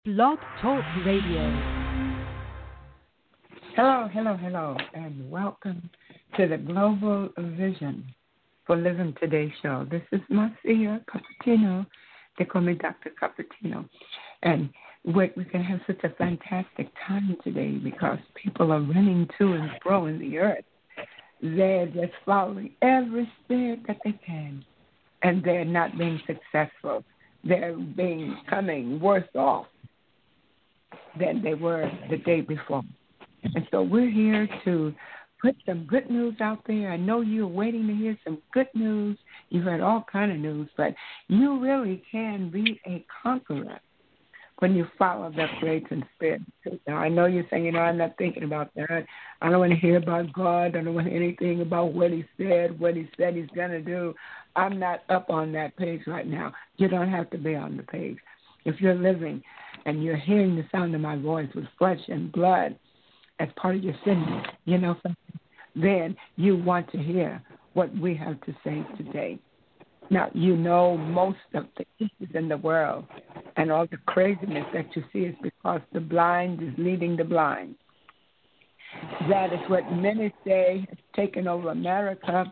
Blog Talk Radio. Hello, hello, hello, and welcome to the Global Vision for Living Today show. This is Marcia Cappuccino. They call me Dr. Cappuccino. And we're going to have such a fantastic time today because people are running to and fro in the earth. They're just following every spirit that they can, and they're not being successful. They're becoming worse off than they were the day before. And so we're here to put some good news out there. I know you're waiting to hear some good news. You've heard all kind of news, but you really can be a conqueror when you follow that creating spirit. Now, I know you're saying, I'm not thinking about that. I don't want to hear about God. I don't want to hear anything about what he said he's going to do. I'm not up on that page right now. You don't have to be on the page. If you're living and you're hearing the sound of my voice with flesh and blood as part of your sin, then you want to hear what we have to say today. Now, you know most of the issues in the world and all the craziness that you see is because the blind is leading the blind. That is what many say has taken over America,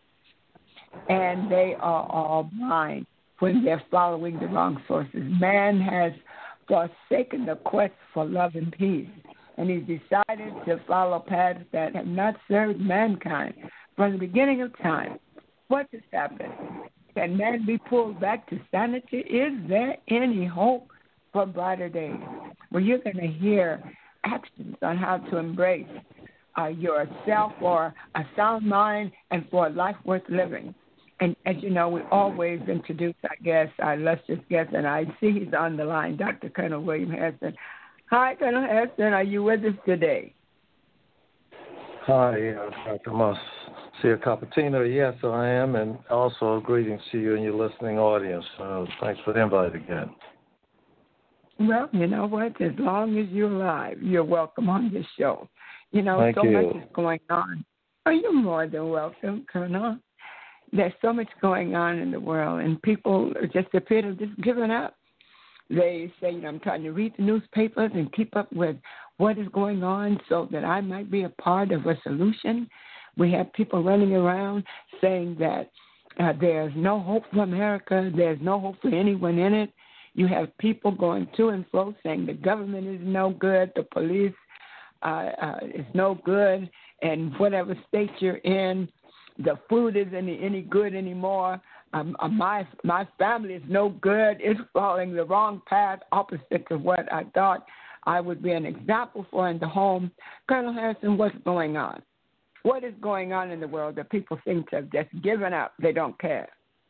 and they are all blind when they're following the wrong sources. Man has forsaken the quest for love and peace, and he's decided to follow paths that have not served mankind from the beginning of time. What has happened? Can man be pulled back to sanity? Is there any hope for brighter days? Well, you're going to hear actions on how to embrace yourself for a sound mind and for a life worth living. And as you know, we always introduce our guest, our illustrious guest, and I see he's on the line, Dr. Colonel William Harrison. Hi, Colonel Harrison. Are you with us today? Hi, Dr. Marcia Cappuccino. Yes, I am, and also greetings to you and your listening audience. Thanks for the invite again. Well, you know what? As long as you're alive, you're welcome on this show. You know, Thank you. much is going on. Are you more than welcome, Colonel? There's so much going on in the world, and people just appear to have just given up. They say, I'm trying to read the newspapers and keep up with what is going on so that I might be a part of a solution. We have people running around saying that there's no hope for America, there's no hope for anyone in it. You have people going to and fro saying the government is no good, the police is no good, and whatever state you're in, the food isn't any good anymore. My family is no good. It's following the wrong path, opposite to what I thought I would be an example for in the home. Colonel Harrison, what's going on? What is going on in the world that people seem to have just given up? They don't care.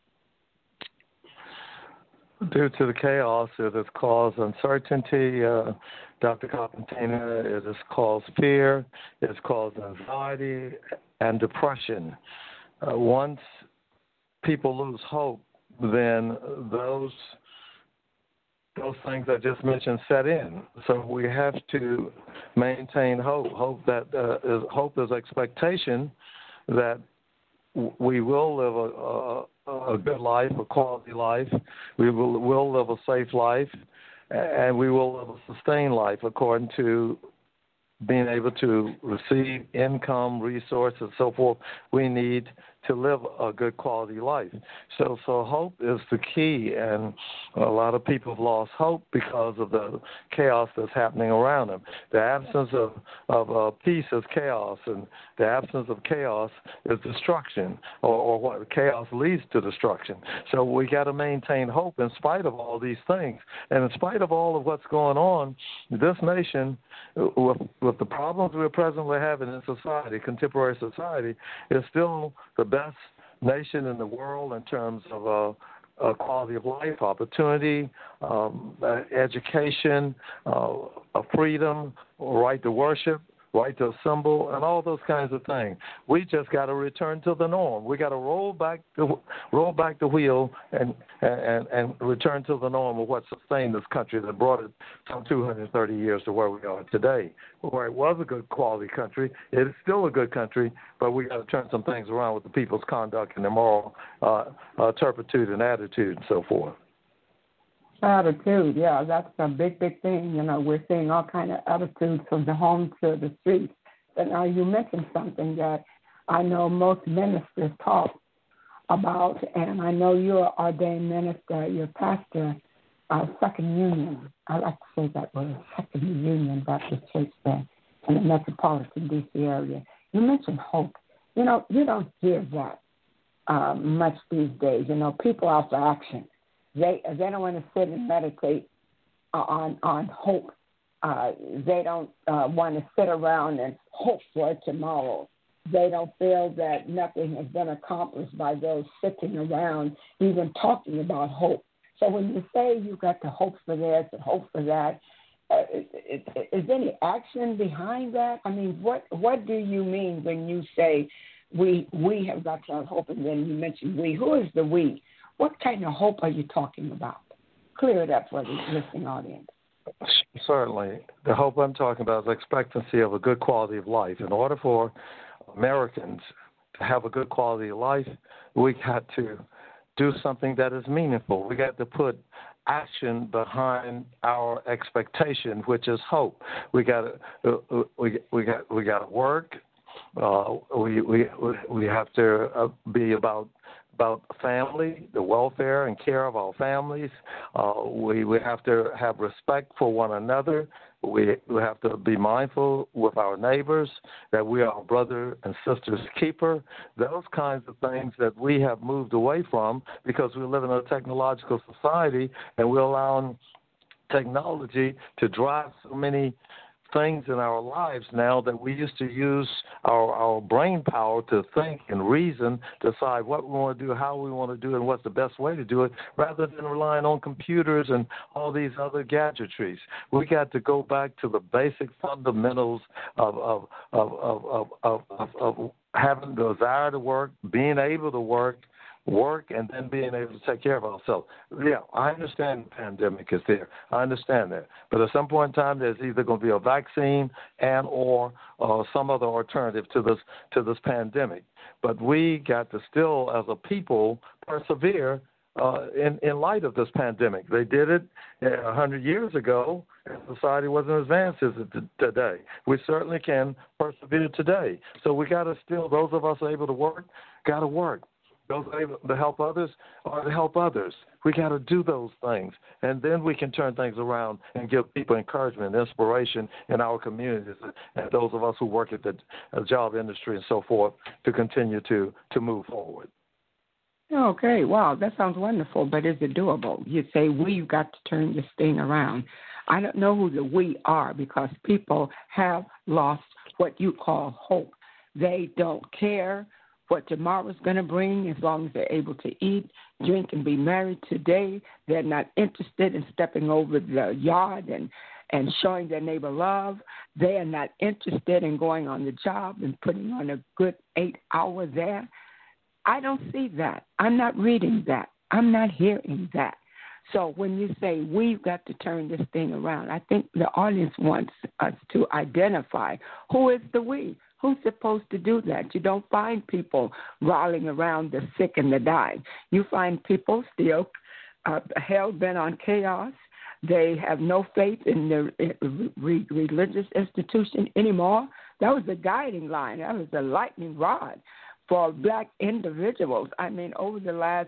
Due to the chaos, it has caused uncertainty, Dr. Cappuccino. It has caused fear. It has caused anxiety and depression. Once people lose hope, then those things I just mentioned set in. So we have to maintain hope. Hope is expectation that we will live a good life, a quality life. We will live a safe life, and we will live a sustained life according to being able to receive income, resources, and so forth we need to live a good quality life. So hope is the key, and a lot of people have lost hope because of the chaos that's happening around them. The absence of peace is chaos, and the absence of chaos is destruction, or what chaos leads to destruction. So we got to maintain hope in spite of all these things, and in spite of all of what's going on, this nation, with the problems we're presently having in society, contemporary society, is still the best nation in the world in terms of quality of life, opportunity, education, freedom, right to worship, right to assemble, and all those kinds of things. We just got to return to the norm. We got to roll back the wheel and return to the norm of what sustained this country, that brought it some 230 years to where we are today. Where it was a good quality country, it is still a good country, but we got to turn some things around with the people's conduct and their moral turpitude and attitude and so forth. attitude. Yeah, that's a big, big thing. You know, we're seeing all kind of attitudes from the home to the streets. But now you mentioned something that I know most ministers talk about, and I know you're an ordained minister, you're pastor, Second Union. I like to say that word, Second Union Baptist Church there in the metropolitan D.C. area. You mentioned hope. You know, you don't hear that much these days. You know, people are for action. They don't want to sit and meditate on hope. They don't want to sit around and hope for tomorrow. They don't feel that nothing has been accomplished by those sitting around even talking about hope. So when you say you got to hope for this and hope for that, is there any action behind that? I mean, what do you mean when you say we have got to have hope, and then you mention we? Who is the we? What kind of hope are you talking about? Clear it up for the listening audience. Certainly. The hope I'm talking about is expectancy of a good quality of life. In order for Americans to have a good quality of life, we got to do something that is meaningful. We got to put action behind our expectation, which is hope. We got to work. We have to be about family, the welfare and care of our families. We have to have respect for one another. We have to be mindful with our neighbors, that we are our brother and sister's keeper. Those kinds of things that we have moved away from because we live in a technological society, and we're allowing technology to drive so many things in our lives now that we used to use our brain power to think and reason, decide what we want to do, how we want to do it, and what's the best way to do it, rather than relying on computers and all these other gadgetries. We got to go back to the basic fundamentals of having the desire to work, being able to work, and then being able to take care of ourselves. Yeah, I understand the pandemic is there. I understand that. But at some point in time, there's either going to be a vaccine and or some other alternative to this pandemic. But we got to still, as a people, persevere in light of this pandemic. They did it 100 years ago, and society wasn't as advanced as it today. We certainly can persevere today. So we got to still, those of us able to work, got to work. Those able to help others are to help others. We got to do those things, and then we can turn things around and give people encouragement and inspiration in our communities, and those of us who work at the job industry and so forth to continue to move forward. Okay, wow, that sounds wonderful, but is it doable? You say we've got to turn this thing around. I don't know who the we are, because people have lost what you call hope. They don't care what tomorrow's going to bring as long as they're able to eat, drink, and be married today. They're not interested in stepping over the yard and showing their neighbor love. They are not interested in going on the job and putting on a good 8 hours there. I don't see that. I'm not reading that. I'm not hearing that. So when you say we've got to turn this thing around, I think the audience wants us to identify who is the we. Who's supposed to do that? You don't find people rallying around the sick and the dying. You find people still hell-bent on chaos. They have no faith in the religious institution anymore. That was the guiding line. That was the lightning rod for black individuals. I mean, over the last,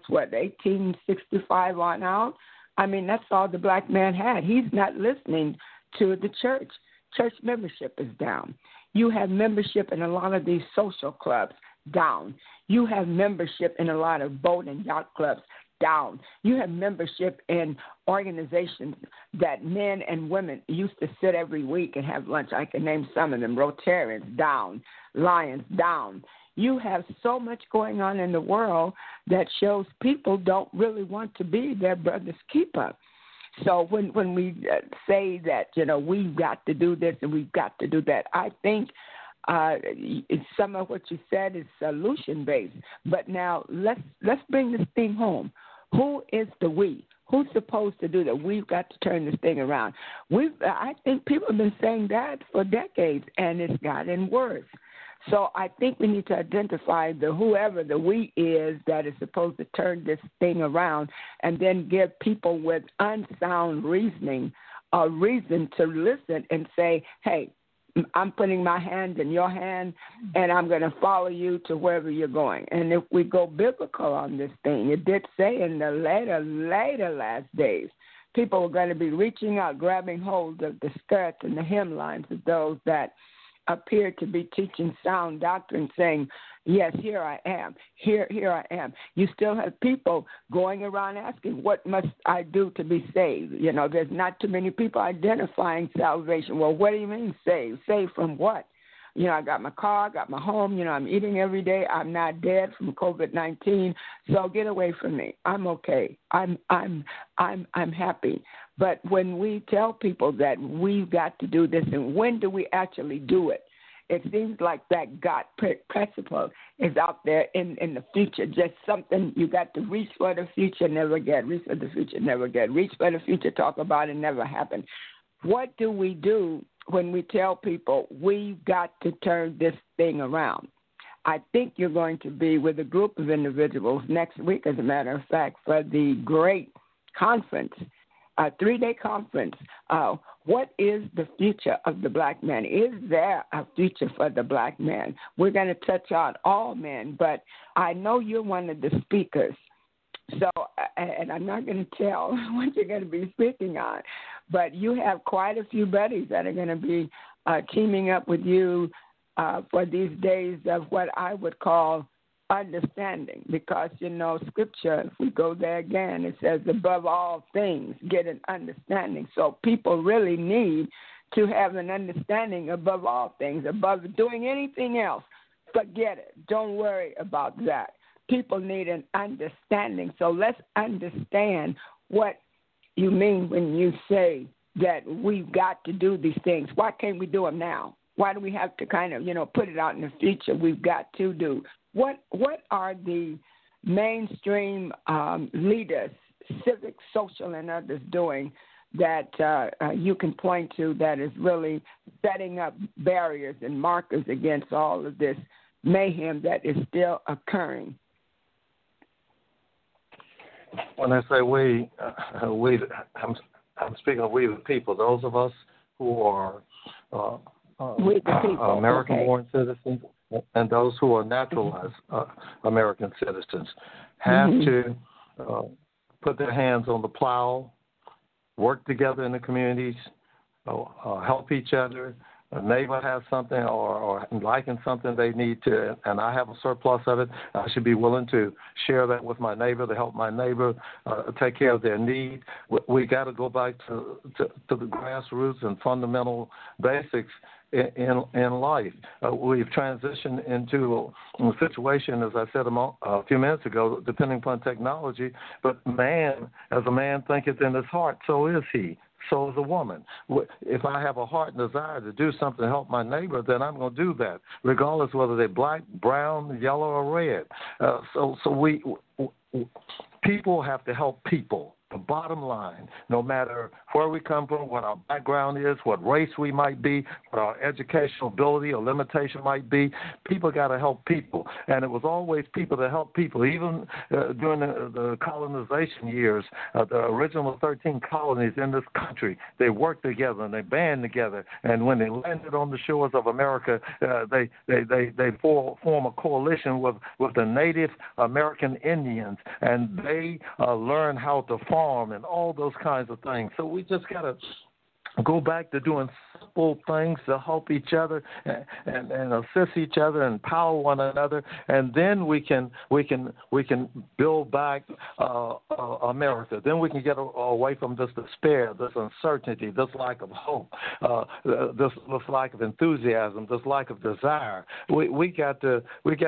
1865 on out, I mean, that's all the black man had. He's not listening to the church. Church membership is down. You have membership in a lot of these social clubs, down. You have membership in a lot of boat and yacht clubs, down. You have membership in organizations that men and women used to sit every week and have lunch. I can name some of them. Rotarians, down. Lions, down. You have so much going on in the world that shows people don't really want to be their brother's keeper. So when we say that, we've got to do this and we've got to do that, I think some of what you said is solution-based. But now let's bring this thing home. Who is the we? Who's supposed to do that? We've got to turn this thing around. I think people have been saying that for decades, and it's gotten worse. So I think we need to identify whoever the we is that is supposed to turn this thing around, and then give people with unsound reasoning a reason to listen and say, hey, I'm putting my hand in your hand, and I'm going to follow you to wherever you're going. And if we go biblical on this thing, it did say in the later last days, people are going to be reaching out, grabbing hold of the skirts and the hemlines of those that appear to be teaching sound doctrine, saying, yes, here I am, here I am. You still have people going around asking, what must I do to be saved? You know, there's not too many people identifying salvation. Well, what do you mean saved? Saved from what? You know, I got my car, I got my home, you know, I'm eating every day. I'm not dead from COVID-19, so get away from me. I'm okay. I'm happy. But when we tell people that we've got to do this, and when do we actually do it? It seems like that God principle is out there in the future, just something you got to reach for the future, never get. Reach for the future, never get. Reach for the future, talk about it, never happen. What do we do when we tell people we've got to turn this thing around? I think you're going to be with a group of individuals next week, as a matter of fact, for the great conference, a 3-day conference. What is the future of the black man? Is there a future for the black man? We're going to touch on all men, but I know you're one of the speakers. So, and I'm not going to tell what you're going to be speaking on, but you have quite a few buddies that are going to be teaming up with you for these days of what I would call understanding, because, you know, Scripture, if we go there again, it says, above all things, get an understanding. So people really need to have an understanding above all things, above doing anything else. Forget it. Don't worry about that. People need an understanding. So let's understand what you mean when you say that we've got to do these things. Why can't we do them now? Why do we have to kind of, you know, put it out in the future? We've got to do. What are the mainstream leaders, civic, social, and others doing that you can point to that is really setting up barriers and markers against all of this mayhem that is still occurring? When I say we, I'm speaking of we the people, those of us who are American-born citizens and those who are naturalized American citizens have to put their hands on the plow, work together in the communities, help each other. A neighbor has something or liking something they need to, and I have a surplus of it, I should be willing to share that with my neighbor, to help my neighbor take care of their need. We got to go back to the grassroots and fundamental basics in life. We've transitioned into a situation, as I said a few minutes ago, depending upon technology, but man, as a man thinketh in his heart, so is he. So is a woman. If I have a heart and desire to do something to help my neighbor, then I'm going to do that, regardless whether they're black, brown, yellow, or red. So people have to help people. The bottom line, no matter where we come from, what our background is, what race we might be, what our educational ability or limitation might be, people got to help people. And it was always people to help people. Even during the colonization years, the original 13 colonies in this country, they worked together and they band together. And when they landed on the shores of America, they form a coalition with the Native American Indians, and they learn how to farm and all those kinds of things. So we just got to go back to doing simple things to help each other and assist each other and empower one another, and then we can build back America. Then we can get away from this despair, this uncertainty, this lack of hope, this lack of enthusiasm, this lack of desire. We got to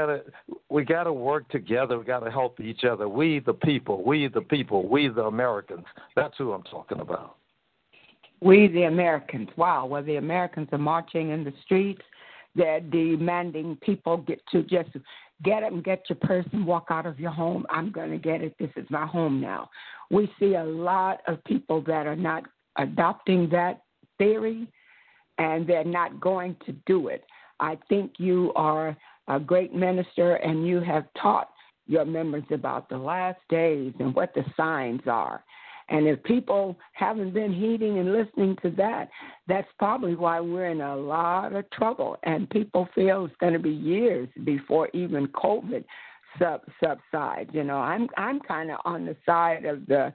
work together. We got to help each other. We the people, we the Americans. That's who I'm talking about. We, the Americans. Wow. Well, the Americans are marching in the streets. They're demanding people get up and get your purse and walk out of your home. I'm going to get it. This is my home now. We see a lot of people that are not adopting that theory, and they're not going to do it. I think you are a great minister, and you have taught your members about the last days and what the signs are. And if people haven't been heeding and listening to that, that's probably why we're in a lot of trouble. And people feel it's going to be years before even COVID subsides. You know, I'm kind of on the side of the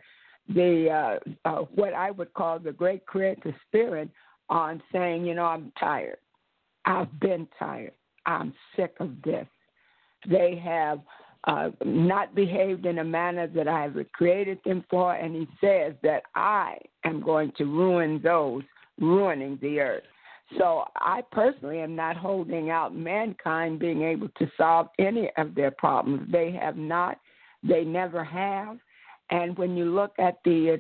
what I would call the great creative spirit on saying, you know, I'm tired. I've been tired. I'm sick of this. They have not behaved in a manner that I have created them for, and he says that I am going to ruin those ruining the earth. So I personally am not holding out mankind being able to solve any of their problems. They have not. They never have. And when you look at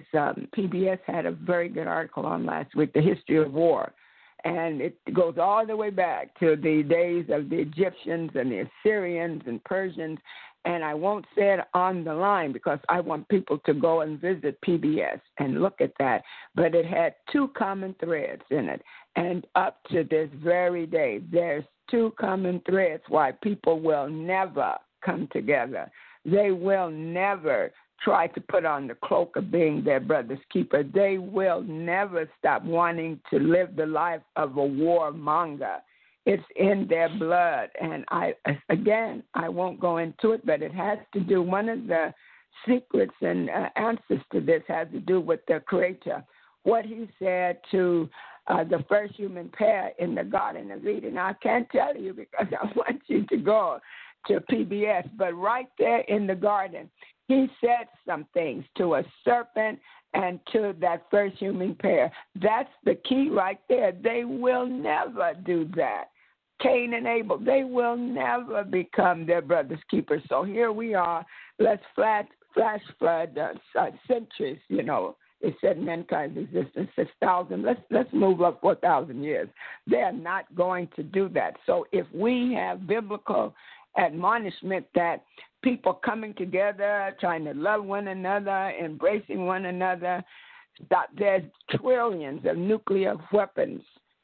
PBS had a very good article on last week, The History of War. And it goes all the way back to the days of the Egyptians and the Assyrians and Persians. And I won't say it on the line because I want people to go and visit PBS and look at that. But it had two common threads in it. And up to this very day, there's two common threads why people will never come together. They will never try to put on the cloak of being their brother's keeper. They will never stop wanting to live the life of a warmonger. It's in their blood. And I won't go into it, but it has to do, one of the secrets and answers to this has to do with the Creator. What he said to the first human pair in the Garden of Eden. I can't tell you because I want you to go to PBS, but right there in the garden, he said some things to a serpent and to that first human pair. That's the key right there. They will never do that. Cain and Abel, they will never become their brother's keepers. So here we are. Let's flash flood centuries, you know. It said mankind's existence 6,000. Let's move up 4,000 years. They are not going to do that. So if we have biblical admonishment that people coming together, trying to love one another, embracing one another, that there's trillions of nuclear weapons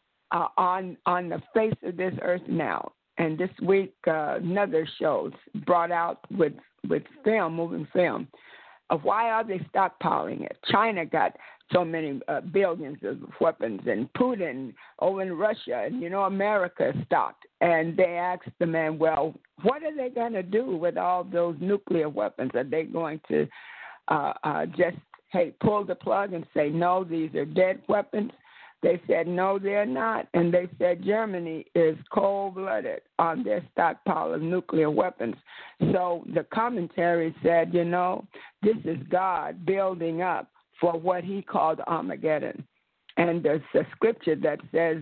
on the face of this earth now. And this week, another show brought out with film, moving film, of why are they stockpiling it? China got so many billions of weapons, and Putin over in Russia, and, you know, America stocked. And they asked the man, well, what are they going to do with all those nuclear weapons? Are they going to just, pull the plug and say, no, these are dead weapons? They said, no, they're not. And they said Germany is cold-blooded on their stockpile of nuclear weapons. So the commentary said, you know, this is God building up for what he called Armageddon. And there's a scripture that says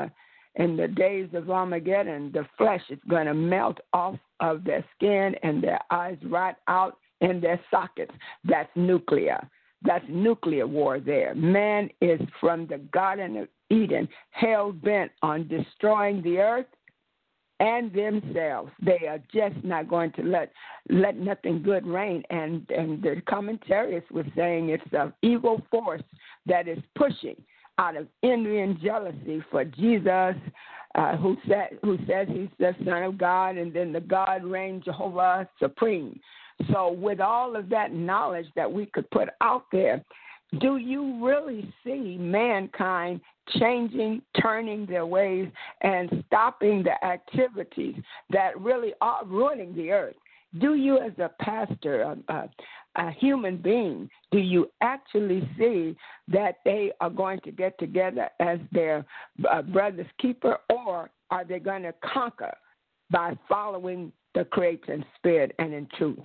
in the days of Armageddon, the flesh is going to melt off of their skin and their eyes right out in their sockets. That's nuclear. That's nuclear war there. Man is from the Garden of Eden, hell-bent on destroying the earth and themselves. They are just not going to let nothing good reign. And the commentarists were saying it's an evil force that is pushing out of envy and jealousy for Jesus, who says he's the Son of God, and then the God reign Jehovah supreme. So with all of that knowledge that we could put out there, do you really see mankind changing, turning their ways, and stopping the activities that really are ruining the earth? Do you, as a pastor, a human being, do you actually see that they are going to get together as their brother's keeper, or are they going to conquer by following the Creator in spirit and in truth?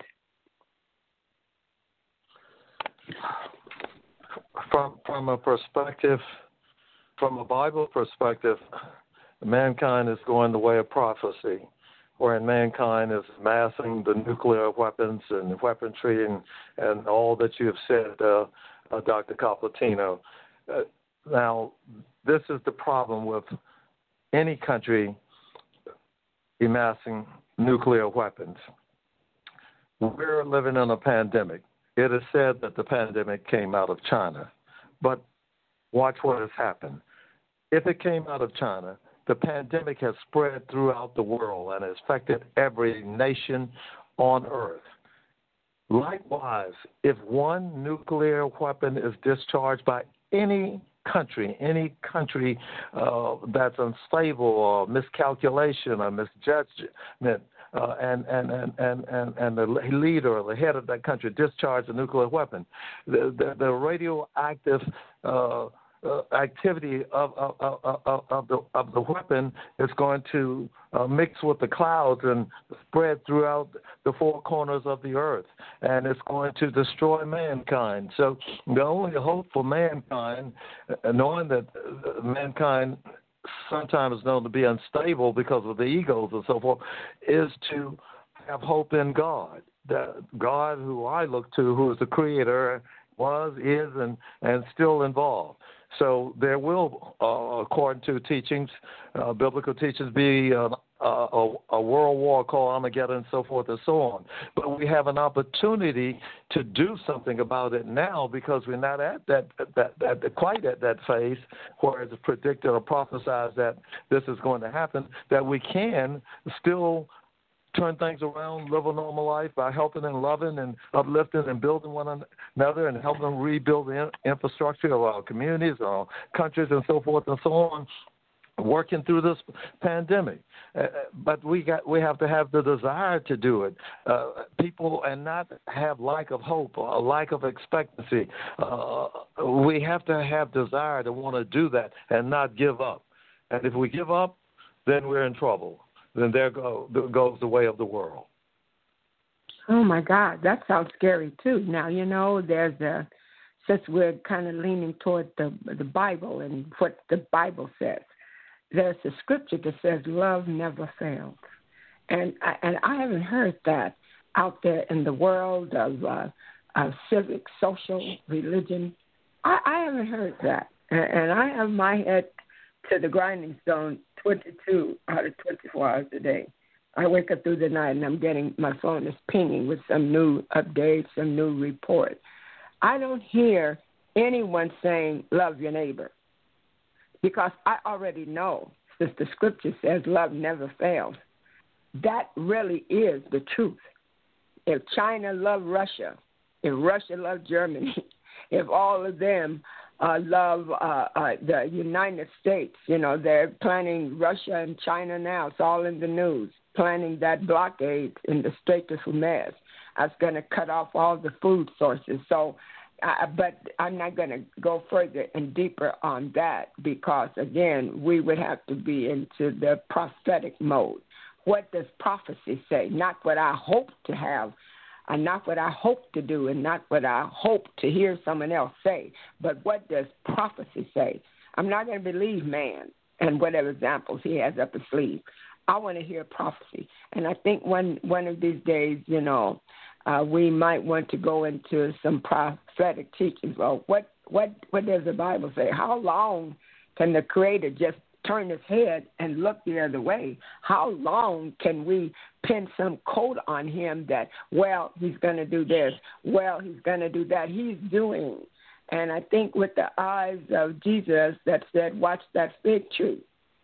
From a perspective, from a Bible perspective, mankind is going the way of prophecy, wherein mankind is amassing the nuclear weapons and weaponry and all that you have said, Dr. Coplatino. Now, this is the problem with any country amassing nuclear weapons. We're living in a pandemic. It is said that the pandemic came out of China, but watch what has happened. If it came out of China, the pandemic has spread throughout the world and has affected every nation on earth. Likewise, if one nuclear weapon is discharged by any country that's unstable or miscalculation or misjudgment, and the leader or the head of that country discharge a nuclear weapon, the radioactive activity of the weapon is going to mix with the clouds and spread throughout the four corners of the earth, and it's going to destroy mankind. So the only hope for mankind, knowing that mankind sometimes is known to be unstable because of the egos and so forth, is to have hope in God. The God who I look to, who is the creator, was, is, and still involved. So there will, according to teachings, biblical teachings, be a world war called Armageddon and so forth and so on. But we have an opportunity to do something about it now because we're not at quite at that phase where it's predicted or prophesied that this is going to happen, that we can still turn things around, live a normal life by helping and loving and uplifting and building one another and helping them rebuild the infrastructure of our communities, our countries, and so forth and so on, working through this pandemic. But we have to have the desire to do it. People, and not have lack of hope or lack of expectancy. We have to have desire to want to do that and not give up. And if we give up, then we're in trouble. Then there goes the way of the world. Oh, my God. That sounds scary, too. Now, since we're kind of leaning toward the Bible and what the Bible says, there's a scripture that says love never fails. And I haven't heard that out there in the world of civic, social, religion. I haven't heard that. And I have my head to the grinding stone 22 out of 24 hours a day. I wake up through the night and my phone is pinging with some new updates, some new report. I don't hear anyone saying love your neighbor because I already know, since the scripture says love never fails, that really is the truth. If China loved Russia, if Russia loved Germany, if all of them love the United States. They're planning Russia and China now. It's all in the news, planning that blockade in the Strait of Hormuz. That's going to cut off all the food sources. So, but I'm not going to go further and deeper on that because, again, we would have to be into the prophetic mode. What does prophecy say? Not what I hope to have, and not what I hope to do, and not what I hope to hear someone else say, but what does prophecy say? I'm not going to believe man and whatever examples he has up his sleeve. I want to hear prophecy. And I think one of these days, we might want to go into some prophetic teachings. Well, what does the Bible say? How long can the Creator just turn his head and look the other way? How long can we pin some code on him that, well, he's going to do this, well, he's going to do that? He's doing. And I think with the eyes of Jesus that said, watch that fig tree,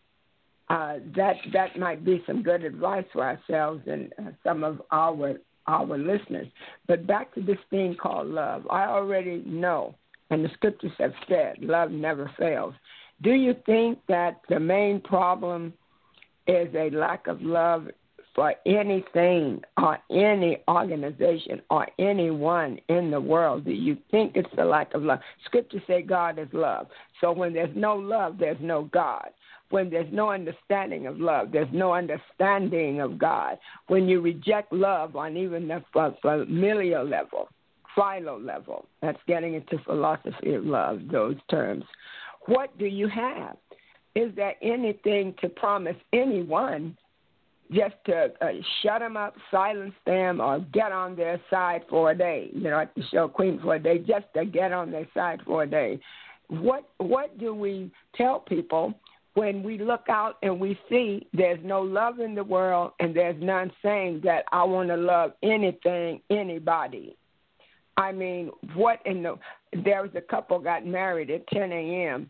that might be some good advice for ourselves and some of our listeners. But back to this thing called love. I already know, and the scriptures have said, love never fails. Do you think that the main problem is a lack of love for anything or any organization or anyone in the world? Do you think it's the lack of love? Scriptures say God is love. So when there's no love, there's no God. When there's no understanding of love, there's no understanding of God. When you reject love on even the familial level, philo level, that's getting into philosophy of love, those terms. What do you have? Is there anything to promise anyone just to shut them up, silence them, or get on their side for a day? At the show Queen for a day, just to get on their side for a day. What do we tell people when we look out and we see there's no love in the world and there's none saying that I want to love anything, anybody? I mean, there was a couple got married at 10 a.m.,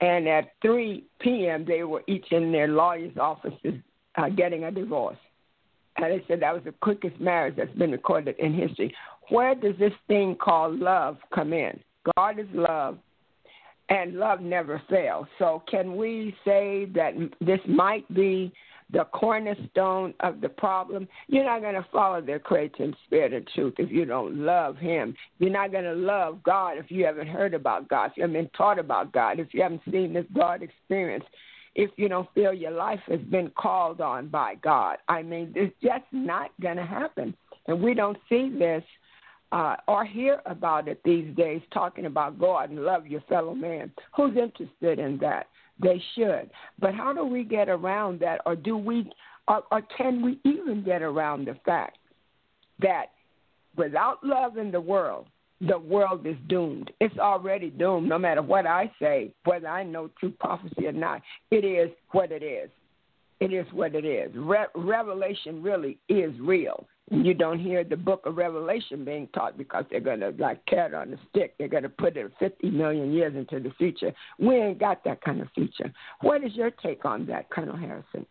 And at 3 p.m., they were each in their lawyer's offices getting a divorce. And they said that was the quickest marriage that's been recorded in history. Where does this thing called love come in? God is love, and love never fails. So can we say that this might be the cornerstone of the problem? You're not going to follow the creating spirit and truth if you don't love him. You're not going to love God if you haven't heard about God, if you haven't been taught about God, if you haven't seen this God experience, if you don't feel your life has been called on by God. I mean, it's just not going to happen. And we don't see this or hear about it these days, talking about go out and love your fellow man. Who's interested in that? They should. But how do we get around that, or do we, or can we even get around the fact that without love in the world is doomed? It's already doomed, no matter what I say, whether I know true prophecy or not. It is what it is. It is what it is. Revelation really is real. You don't hear the book of Revelation being taught because they're going to, like cat on a stick, they're going to put it 50 million years into the future. We ain't got that kind of future. What is your take on that, Colonel Harrison?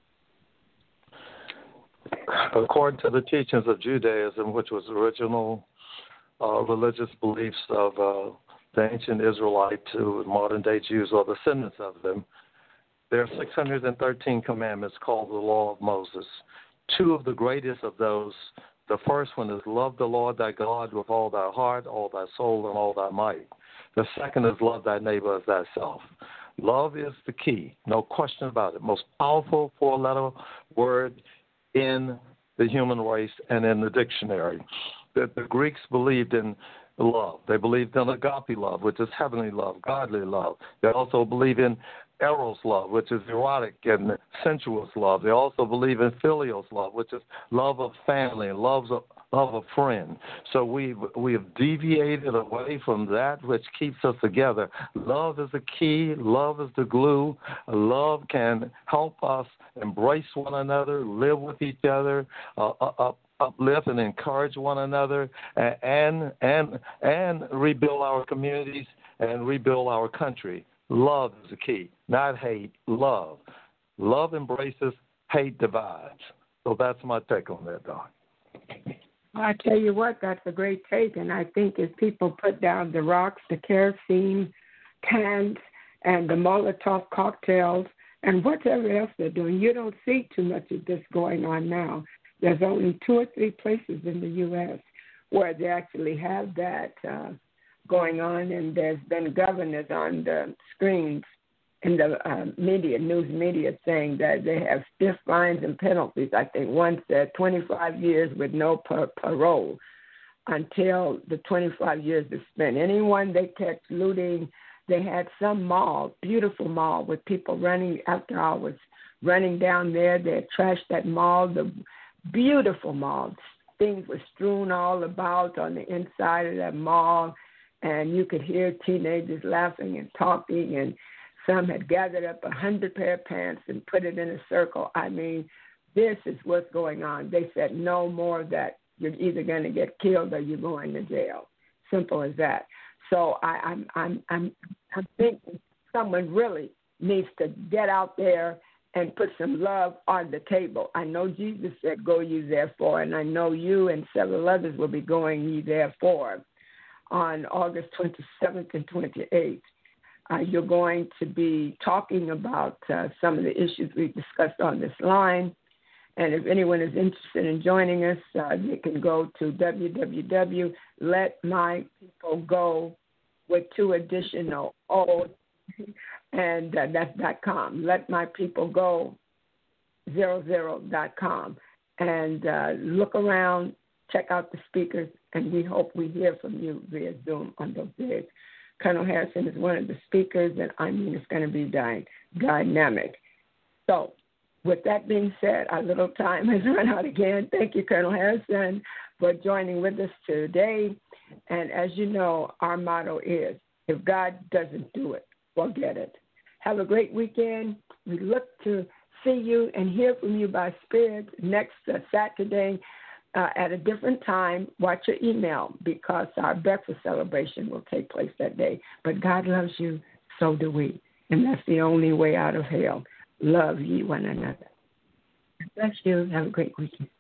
According to the teachings of Judaism, which was the original religious beliefs of the ancient Israelites to modern-day Jews or descendants of them, there are 613 commandments called the Law of Moses. Two of the greatest of those, the first one is love the Lord thy God with all thy heart, all thy soul, and all thy might. The second is love thy neighbor as thyself. Love is the key, no question about it. Most powerful four-letter word in the human race and in the dictionary. The Greeks believed in love. They believed in agape love, which is heavenly love, godly love. They also believe in eros love, which is erotic and sensuous love. They also believe in filial love, which is love of family and love of friend. So we have deviated away from that which keeps us together. Love is the key. Love is the glue. Love can help us embrace one another, live with each other, uplift and encourage one another, and rebuild our communities and rebuild our country. Love is the key, not hate, love. Love embraces, hate divides. So that's my take on that, Doc. I tell you what, that's a great take, and I think as people put down the rocks, the kerosene cans, and the Molotov cocktails, and whatever else they're doing, you don't see too much of this going on now. There's only 2 or 3 places in the U.S. where they actually have that going on, and there's been governors on the screens in the news media saying that they have stiff fines and penalties. I think one said 25 years with no parole until the 25 years is spent. Anyone they catch looting, they had some mall, beautiful mall, with people running after hours, running down there. They had trashed that mall, the beautiful mall. Things were strewn all about on the inside of that mall, and you could hear teenagers laughing and talking, and some had gathered up 100 pair of pants and put it in a circle. I mean, this is what's going on. They said no more of that. You're either going to get killed or you're going to jail. Simple as that. So I'm thinking someone really needs to get out there and put some love on the table. I know Jesus said, go ye therefore, and I know you and several others will be going ye therefore on August 27th and 28th. You're going to be talking about some of the issues we've discussed on this line. And if anyone is interested in joining us, you can go to www.letmypeoplega with 2 additional O's, and that's .com. Letmypeoplega00.com. And look around, check out the speakers, and we hope we hear from you via Zoom on those days. Colonel Harrison is one of the speakers, and I mean it's going to be dynamic. So with that being said, our little time has run out again. Thank you, Colonel Harrison, for joining with us today. And as you know, our motto is, if God doesn't do it, forget it. Have a great weekend. We look to see you and hear from you by Spirit next Saturday at a different time. Watch your email because our breakfast celebration will take place that day. But God loves you, so do we. And that's the only way out of hell. Love ye one another. Bless you. Have a great weekend.